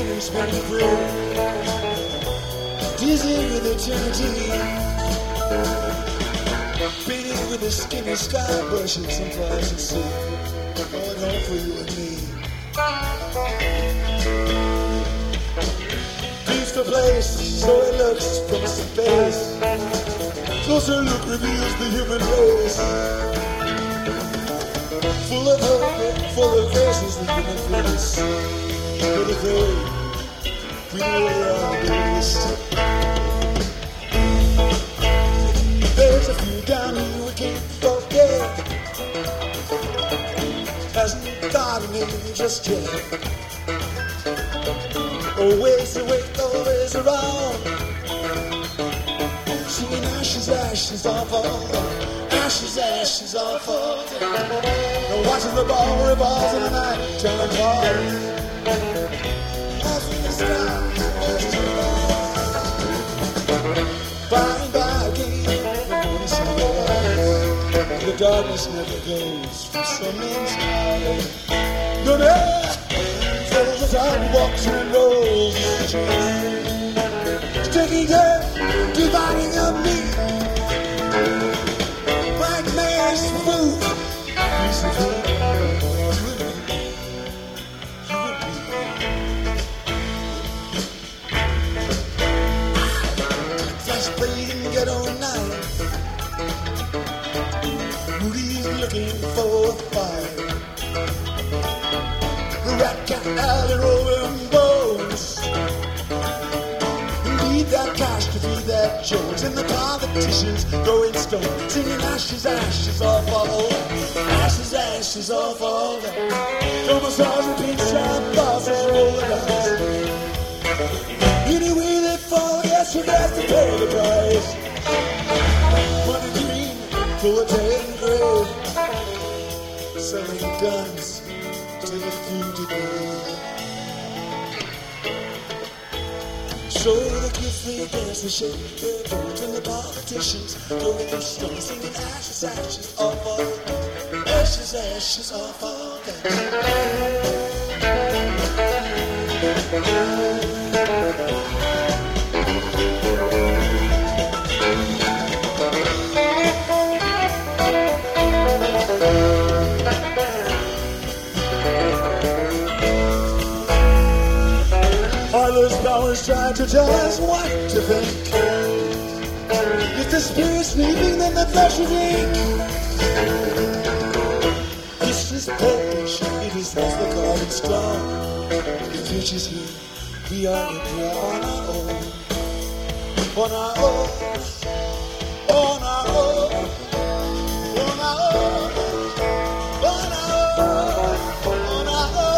spinning, spinning free, dizzy with eternity, painted with the skinny sky brushes and flies at sea, going home for you and me. Beats the place, so it looks from space. Closer look reveals the human race. Full of hope, full of faces, the human face. But if we know where our base. There's a few down here we can't forget. Hasn't got a name just yet. Always awake, always around. Singing ashes, ashes all fall. Ashes, ashes all fall. And watching the ball revolve in the night, turn apart. Off in the sky, by and by again, the morning sunrise. The darkness never goes from some inside. No, no. Fills the time, walks and rolls, taking care, dividing up me. Black man's food, piece of food. You and me. Flash blade get on night. Moody's looking for a fire. Rat cat alley rolling bones. Need that cash to feed that Jones. And the politicians throwing stones. Singing ashes, ashes all fall. Ashes, ashes all fall. Commissars and pink shop bosses roll the dice. Anyway they fall, yes, you got to pay the price. Money green, full of tan and gray. Selling guns to the food to do. So the kids they dance, they shake their bones, and the politicians throwing their stones, singing ashes, ashes, all fall. Ashes, ashes, all fall. Those powers try to tell us what to think. If the spirit's sleeping, then the flesh is weak. History's page, it is as they call it strong. The future's here, we are in here on our own. On our own, on our own, on our own, on our own, on our own.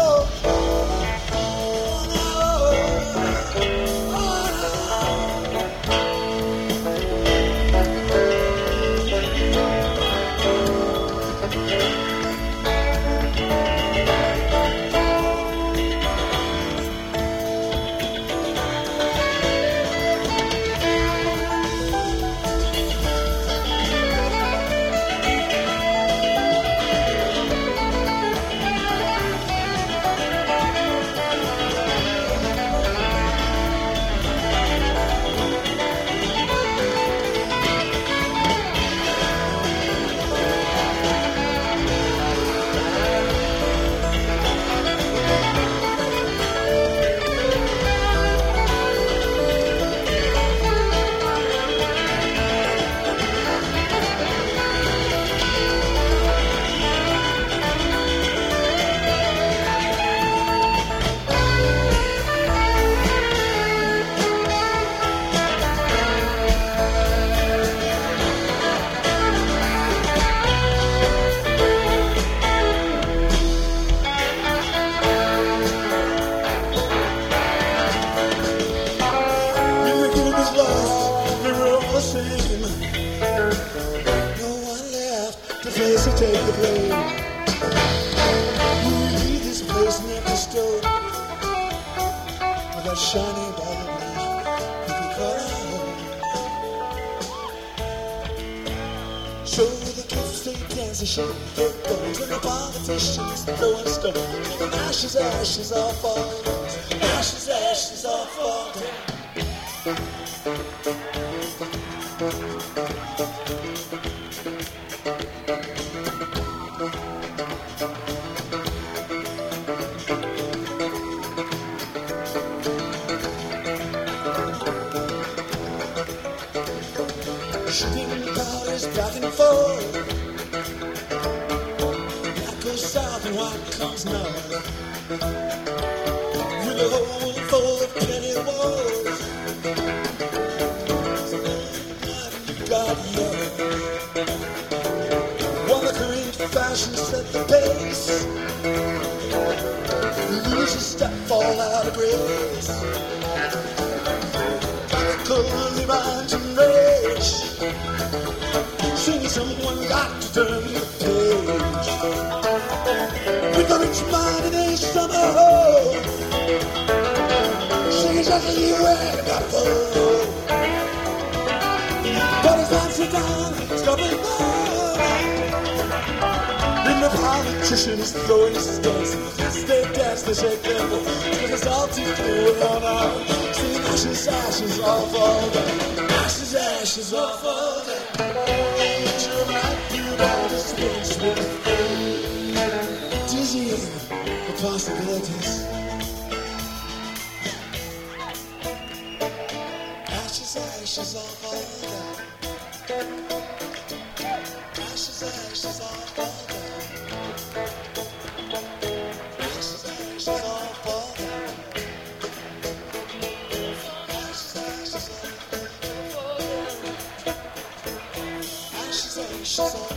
Take the blame. Who leave this place never stole? With that shiny bottle we can call our home. So the kids they dance and shake their bones, and the politicians throwing stones, and ashes, ashes all fall. Ashes, ashes all fall down. Shooting powders back and forth. Black goes south and white comes north. With a hole full of penny walls. You got yours. While the current fashion set the pace. Lose a step, fall out of grace. Cozy mountain rage. Singing someone got to turn the page. With a rich mind in a summer home. Singing just anywhere got to go. But it's dancing down, stopping down. And the politicians throwing stones. They dance, they shake their bones. Because it's all too cool on our. Ashes, ashes all fall down. Ashes, ashes all fall down. You're right, you're out of space with dizzying the possibilities. Ashes, ashes all fall down. Ashes, ashes all fall down. Ashes, ashes all fall down. She's all